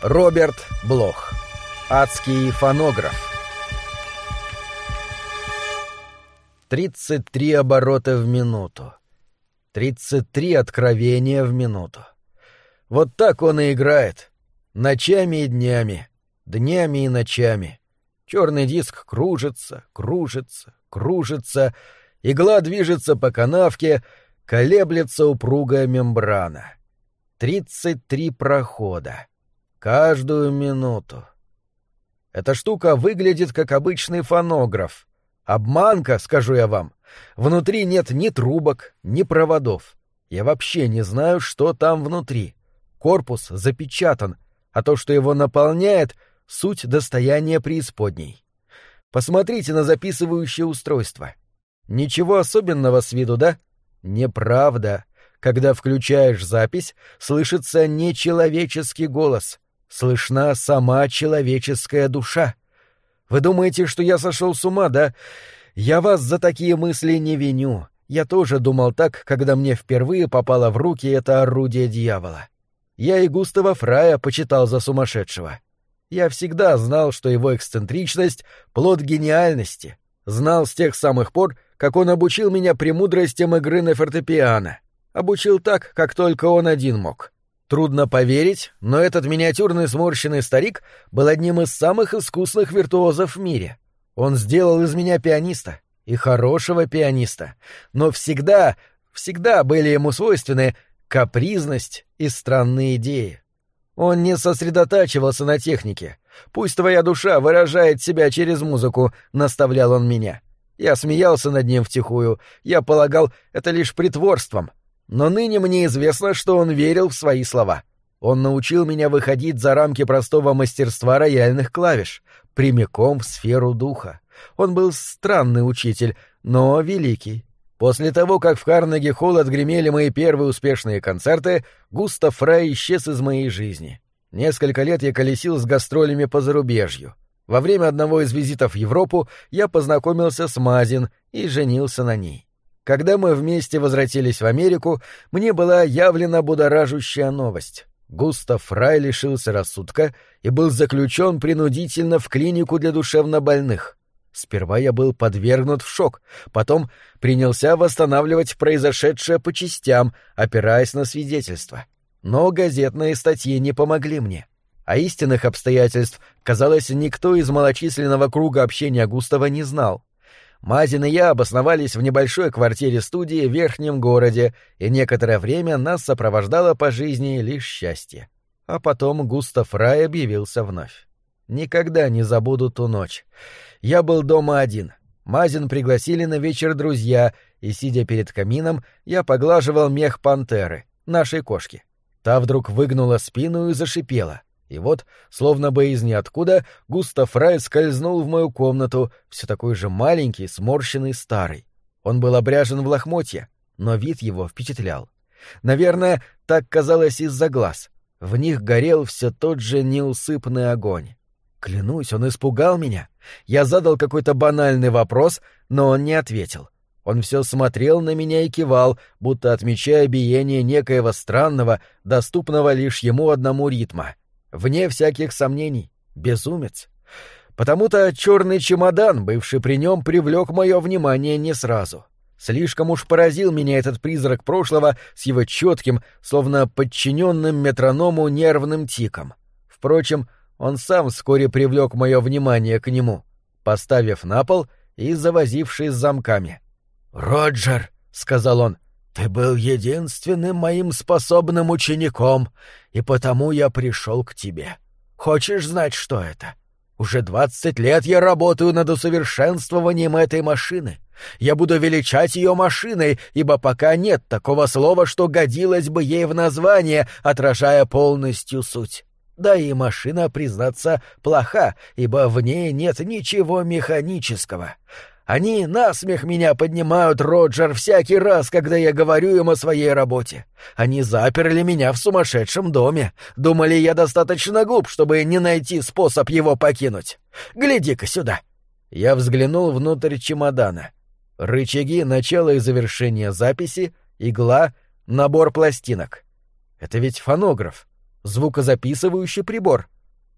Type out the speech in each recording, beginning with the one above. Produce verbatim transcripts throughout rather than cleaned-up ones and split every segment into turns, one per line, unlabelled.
Роберт Блох. Адский фонограф. Тридцать три оборота в минуту. Тридцать три откровения в минуту. Вот так он и играет. Ночами и днями. Днями и ночами. Черный диск кружится, кружится, кружится. Игла движется по канавке, колеблется упругая мембрана. Тридцать три прохода. Каждую минуту. Эта штука выглядит как обычный фонограф. Обманка, скажу я вам. Внутри нет ни трубок, ни проводов. Я вообще не знаю, что там внутри. Корпус запечатан, а то, что его наполняет, суть достояния преисподней. Посмотрите на записывающее устройство. Ничего особенного с виду, да? Неправда. Когда включаешь запись, слышится нечеловеческий голос. Слышна сама человеческая душа. Вы думаете, что я сошел с ума, да? Я вас за такие мысли не виню. Я тоже думал так, когда мне впервые попало в руки это орудие дьявола. Я и Густава Фрая почитал за сумасшедшего. Я всегда знал, что его эксцентричность — плод гениальности. Знал с тех самых пор, как он обучил меня премудростям игры на фортепиано. Обучил так, как только он один мог. Трудно поверить, но этот миниатюрный сморщенный старик был одним из самых искусных виртуозов в мире. Он сделал из меня пианиста, и хорошего пианиста, но всегда, всегда были ему свойственны капризность и странные идеи. Он не сосредотачивался на технике. «Пусть твоя душа выражает себя через музыку», — наставлял он меня. Я смеялся над ним втихую, я полагал это лишь притворством. Но ныне мне известно, что он верил в свои слова. Он научил меня выходить за рамки простого мастерства рояльных клавиш, прямиком в сферу духа. Он был странный учитель, но великий. После того, как в Карнеги-холл отгремели мои первые успешные концерты, Густав Фрай исчез из моей жизни. Несколько лет я колесил с гастролями по зарубежью. Во время одного из визитов в Европу я познакомился с Мазин и женился на ней. Когда мы вместе возвратились в Америку, мне была явлена будоражущая новость. Густав Фрай лишился рассудка и был заключен принудительно в клинику для душевнобольных. Сперва я был подвергнут в шок, потом принялся восстанавливать произошедшее по частям, опираясь на свидетельства. Но газетные статьи не помогли мне. А истинных обстоятельств, казалось, никто из малочисленного круга общения Густава не знал. Мазин и я обосновались в небольшой квартире-студии в верхнем городе, и некоторое время нас сопровождало по жизни лишь счастье. А потом Густав Фрай объявился вновь. Никогда не забуду ту ночь. Я был дома один. Мазин пригласили на вечер друзья, и, сидя перед камином, я поглаживал мех пантеры, нашей кошки. Та вдруг выгнула спину и зашипела. И вот, словно бы из ниоткуда, Густав Фрай скользнул в мою комнату, все такой же маленький, сморщенный, старый. Он был обряжен в лохмотья, но вид его впечатлял. Наверное, так казалось из-за глаз. В них горел все тот же неусыпный огонь. Клянусь, он испугал меня. Я задал какой-то банальный вопрос, но он не ответил. Он все смотрел на меня и кивал, будто отмечая биение некоего странного, доступного лишь ему одному ритма. Вне всяких сомнений, безумец. Потому-то черный чемодан, бывший при нем, привлек мое внимание не сразу. Слишком уж поразил меня этот призрак прошлого с его четким, словно подчиненным метроному нервным тиком. Впрочем, он сам вскоре привлек мое внимание к нему, поставив на пол и завозившись с замками. «Роджер», — сказал он, — «ты был единственным моим способным учеником, и потому я пришел к тебе. Хочешь знать, что это? Уже двадцать лет я работаю над усовершенствованием этой машины. Я буду величать ее машиной, ибо пока нет такого слова, что годилось бы ей в название, отражая полностью суть. Да и машина, признаться, плоха, ибо в ней нет ничего механического. Они насмех меня поднимают, Роджер, всякий раз, когда я говорю им о своей работе. Они заперли меня в сумасшедшем доме. Думали, я достаточно глуп, чтобы не найти способ его покинуть. Гляди-ка сюда». Я взглянул внутрь чемодана. Рычаги начала и завершения записи, игла, набор пластинок. Это ведь фонограф, звукозаписывающий прибор.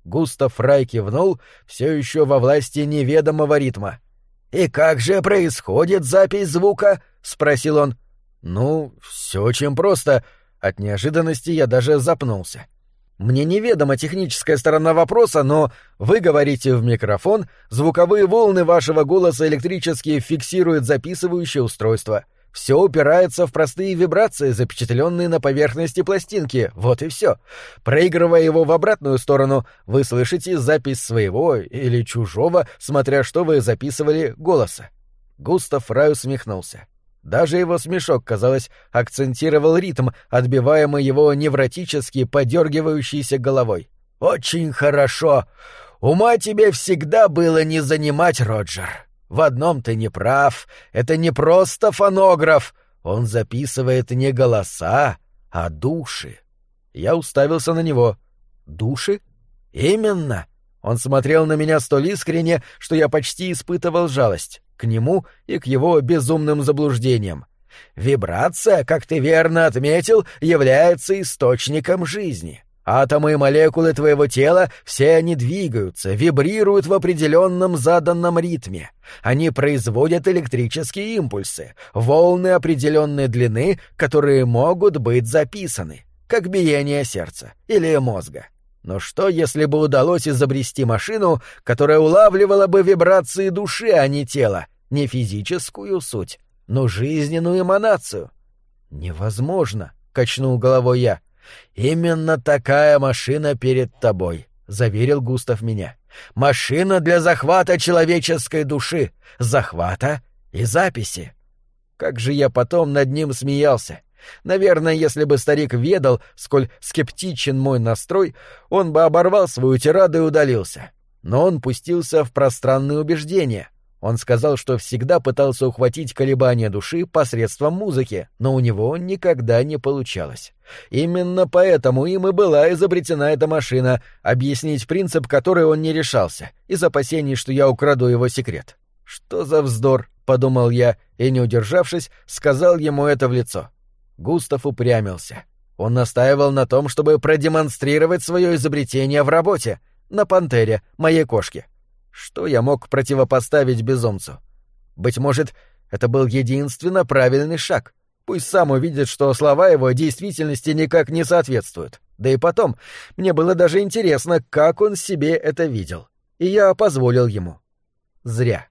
Густав Фрай кивнул, все еще во власти неведомого ритма. «И как же происходит запись звука?» — спросил он. «Ну, все очень просто». От неожиданности я даже запнулся. «Мне неведома техническая сторона вопроса, но вы говорите в микрофон, звуковые волны вашего голоса электрически фиксирует записывающее устройство. Все упирается в простые вибрации, запечатленные на поверхности пластинки. Вот и все. Проигрывая его в обратную сторону, вы слышите запись своего или чужого, смотря что вы записывали, голоса». Густав Фрай усмехнулся. Даже его смешок, казалось, акцентировал ритм, отбиваемый его невротически подергивающейся головой. «Очень хорошо. Ума тебе всегда было не занимать, Роджер. В одном ты не прав. Это не просто фонограф. Он записывает не голоса, а души». Я уставился на него. «Души?» «Именно». Он смотрел на меня столь искренне, что я почти испытывал жалость к нему и к его безумным заблуждениям. Вибрация, как ты верно отметил, является источником жизни. Атомы и молекулы твоего тела, все они двигаются, вибрируют в определенном заданном ритме. Они производят электрические импульсы, волны определенной длины, которые могут быть записаны, как биение сердца или мозга. Но что, если бы удалось изобрести машину, которая улавливала бы вибрации души, а не тела, не физическую суть, но жизненную эманацию? «Невозможно», — качнул головой я. «Именно такая машина перед тобой», — заверил Густав меня. «Машина для захвата человеческой души, захвата и записи». Как же я потом над ним смеялся. Наверное, если бы старик ведал, сколь скептичен мой настрой, он бы оборвал свою тираду и удалился. Но он пустился в пространные убеждения. Он сказал, что всегда пытался ухватить колебания души посредством музыки, но у него никогда не получалось. Именно поэтому им и была изобретена эта машина, объяснить принцип, который он не решался, из опасений, что я украду его секрет. «Что за вздор?» — подумал я, и, не удержавшись, сказал ему это в лицо. Густав упрямился. Он настаивал на том, чтобы продемонстрировать свое изобретение в работе, на пантере, моей кошке. Что я мог противопоставить безумцу? Быть может, это был единственно правильный шаг. Пусть сам увидит, что слова его действительности никак не соответствуют. Да и потом, мне было даже интересно, как он себе это видел. И я позволил ему. Зря.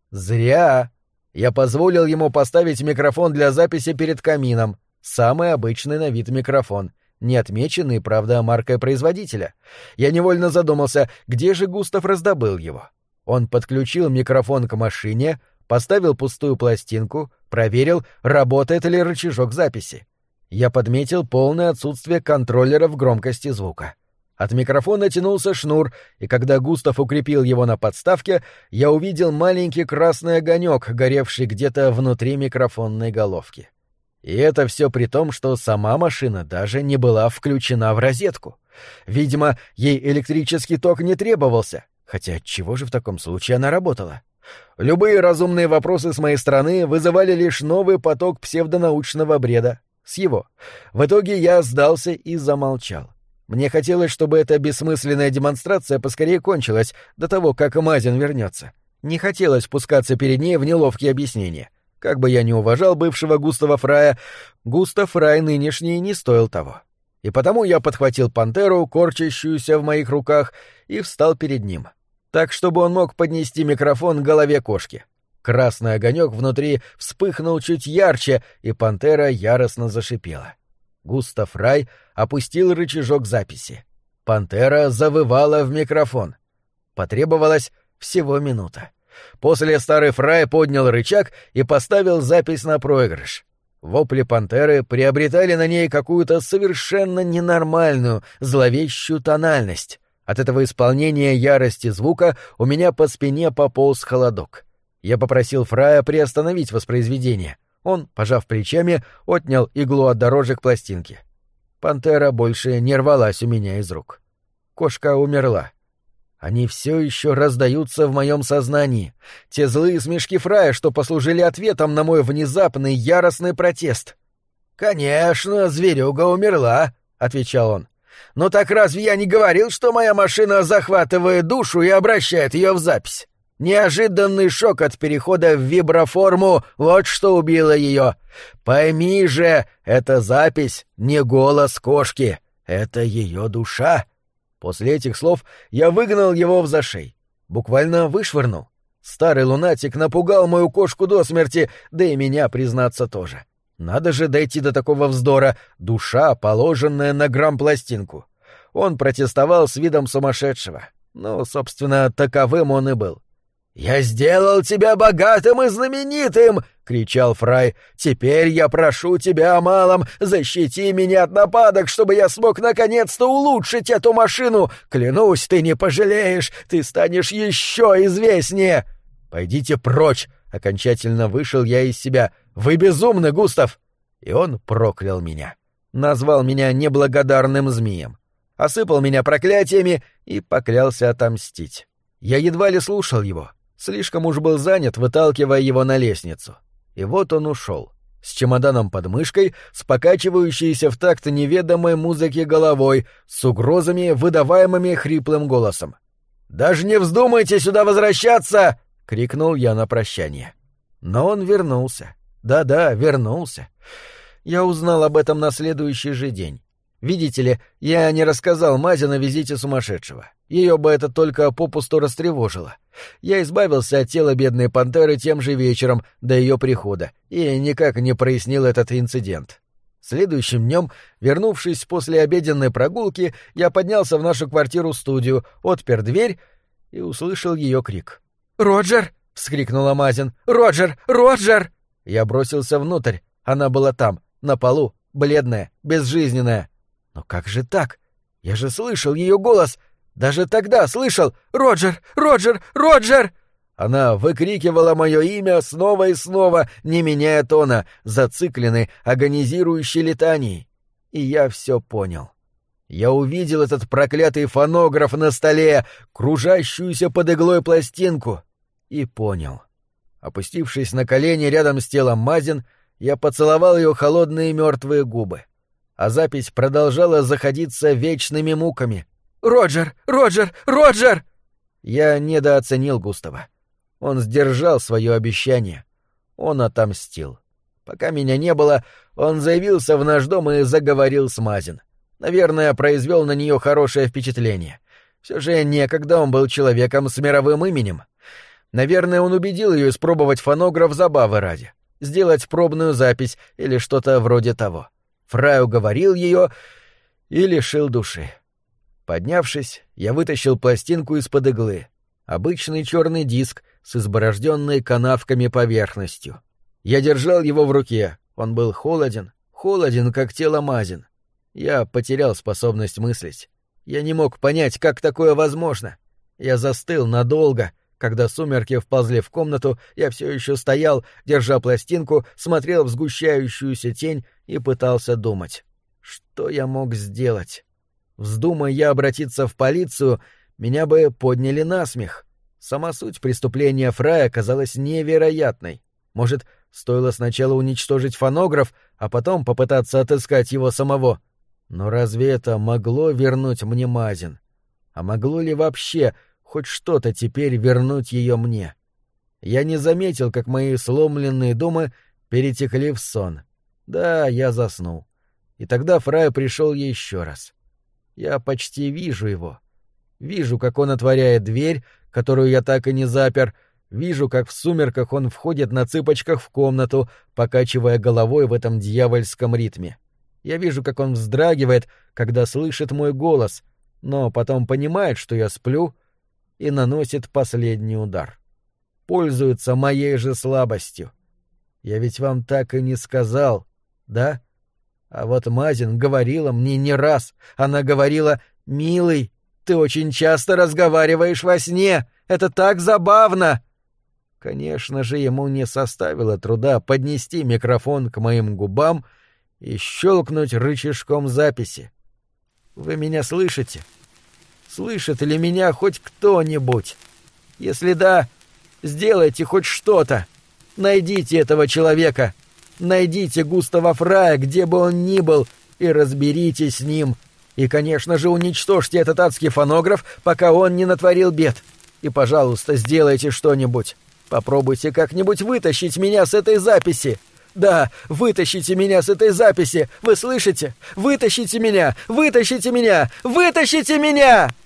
Зря. Я позволил ему поставить микрофон для записи перед камином. Самый обычный на вид микрофон, не отмеченный, правда, маркой производителя. Я невольно задумался, где же Густав раздобыл его. Он подключил микрофон к машине, поставил пустую пластинку, проверил, работает ли рычажок записи. Я подметил полное отсутствие контроллеров громкости звука. От микрофона тянулся шнур, и когда Густав укрепил его на подставке, я увидел маленький красный огонек, горевший где-то внутри микрофонной головки. И это все при том, что сама машина даже не была включена в розетку. Видимо, ей электрический ток не требовался, хотя отчего же в таком случае она работала? Любые разумные вопросы с моей стороны вызывали лишь новый поток псевдонаучного бреда. С его. В итоге я сдался и замолчал. Мне хотелось, чтобы эта бессмысленная демонстрация поскорее кончилась, до того, как Мазин вернется. Не хотелось пускаться перед ней в неловкие объяснения. Как бы я ни уважал бывшего Густава Фрая, Густав Фрай нынешний не стоил того. И потому я подхватил пантеру, корчащуюся в моих руках, и встал перед ним. Так, чтобы он мог поднести микрофон к голове кошки. Красный огонек внутри вспыхнул чуть ярче, и пантера яростно зашипела. Густав Фрай опустил рычажок записи. Пантера завывала в микрофон. Потребовалась всего минута. После старый Фрай поднял рычаг и поставил запись на проигрыш. Вопли пантеры приобретали на ней какую-то совершенно ненормальную, зловещую тональность. От этого исполнения ярости звука у меня по спине пополз холодок. Я попросил Фрая приостановить воспроизведение. Он, пожав плечами, отнял иглу от дорожек пластинки. Пантера больше не рвалась у меня из рук. Кошка умерла. Они все еще раздаются в моем сознании. Те злые смешки Фрая, что послужили ответом на мой внезапный яростный протест. «Конечно, зверюга умерла», — отвечал он. Ну так разве я не говорил, что моя машина захватывает душу и обращает ее в запись? Неожиданный шок от перехода в виброформу — вот что убило ее. Пойми же, эта запись не голос кошки, это ее душа. После этих слов я выгнал его в зашей. Буквально вышвырнул. Старый лунатик напугал мою кошку до смерти, да и меня, признаться, тоже. Надо же дойти до такого вздора, душа, положенная на грамм-пластинку. Он протестовал с видом сумасшедшего. Ну, собственно, таковым он и был. «Я сделал тебя богатым и знаменитым!» — кричал Фрай. «Теперь я прошу тебя о малом, защити меня от нападок, чтобы я смог наконец-то улучшить эту машину! Клянусь, ты не пожалеешь, ты станешь еще известнее!» «Пойдите прочь!» — окончательно вышел я из себя. «Вы безумны, Густав!» И он проклял меня. Назвал меня неблагодарным змеем. Осыпал меня проклятиями и поклялся отомстить. Я едва ли слушал его. Слишком уж был занят, выталкивая его на лестницу. И вот он ушел. С чемоданом под мышкой, с покачивающейся в такт неведомой музыки головой, с угрозами, выдаваемыми хриплым голосом. «Даже не вздумайте сюда возвращаться!» — крикнул я на прощание. Но он вернулся. Да-да, вернулся. Я узнал об этом на следующий же день. Видите ли, я не рассказал Мазе на визите сумасшедшего. Ее бы это только попусту растревожило. Я избавился от тела бедной пантеры тем же вечером до ее прихода и никак не прояснил этот инцидент. Следующим днем, вернувшись после обеденной прогулки, я поднялся в нашу квартиру-студию, отпер дверь и услышал ее крик. «Роджер!» — вскрикнула Мазин. «Роджер! Роджер!» Я бросился внутрь. Она была там, на полу, бледная, безжизненная. Но как же так? Я же слышал ее голос. Даже тогда слышал. «Роджер! Роджер! Роджер!» Она выкрикивала мое имя снова и снова, не меняя тона, зацикленной, агонизирующей летанией. И я все понял. Я увидел этот проклятый фонограф на столе, кружащуюся под иглой пластинку. И понял. Опустившись на колени рядом с телом Мазин, я поцеловал ее холодные мертвые губы. А запись продолжала заходиться вечными муками. «Роджер! Роджер! Роджер!» Я недооценил Густава. Он сдержал свое обещание. Он отомстил. Пока меня не было, он заявился в наш дом и заговорил с Мазин. Наверное, произвел на нее хорошее впечатление. Все же некогда он был человеком с мировым именем. Наверное, он убедил ее испробовать фонограф забавы ради. Сделать пробную запись или что-то вроде того. Фрай уговорил ее и лишил души. Поднявшись, я вытащил пластинку из-под иглы. Обычный черный диск с изборожденной канавками поверхностью. Я держал его в руке. Он был холоден, холоден, как тело Мазин. Я потерял способность мыслить. Я не мог понять, как такое возможно. Я застыл надолго. Когда сумерки вползли в комнату, я все еще стоял, держа пластинку, смотрел в сгущающуюся тень и пытался думать. Что я мог сделать? Вздумай я обратиться в полицию, меня бы подняли на смех. Сама суть преступления Фрая казалась невероятной. Может, стоило сначала уничтожить фонограф, а потом попытаться отыскать его самого? Но разве это могло вернуть мне Мазин? А могло ли вообще хоть что-то теперь вернуть ее мне? Я не заметил, как мои сломленные думы перетекли в сон. Да, я заснул. И тогда Фрай пришел еще раз. Я почти вижу его. Вижу, как он отворяет дверь, которую я так и не запер. Вижу, как в сумерках он входит на цыпочках в комнату, покачивая головой в этом дьявольском ритме. Я вижу, как он вздрагивает, когда слышит мой голос, но потом понимает, что я сплю, и наносит последний удар. Пользуется моей же слабостью. Я ведь вам так и не сказал, да? А вот Мазин говорила мне не раз. Она говорила: «Милый, ты очень часто разговариваешь во сне. Это так забавно!» Конечно же, ему не составило труда поднести микрофон к моим губам и щелкнуть рычажком записи. Вы меня слышите? Слышит ли меня хоть кто-нибудь? Если да, сделайте хоть что-то. Найдите этого человека. Найдите Густава Фрая, где бы он ни был, и разберитесь с ним. И, конечно же, уничтожьте этот адский фонограф, пока он не натворил бед. И, пожалуйста, сделайте что-нибудь. Попробуйте как-нибудь вытащить меня с этой записи. Да, вытащите меня с этой записи. Вы слышите? Вытащите меня! Вытащите меня! Вытащите меня!»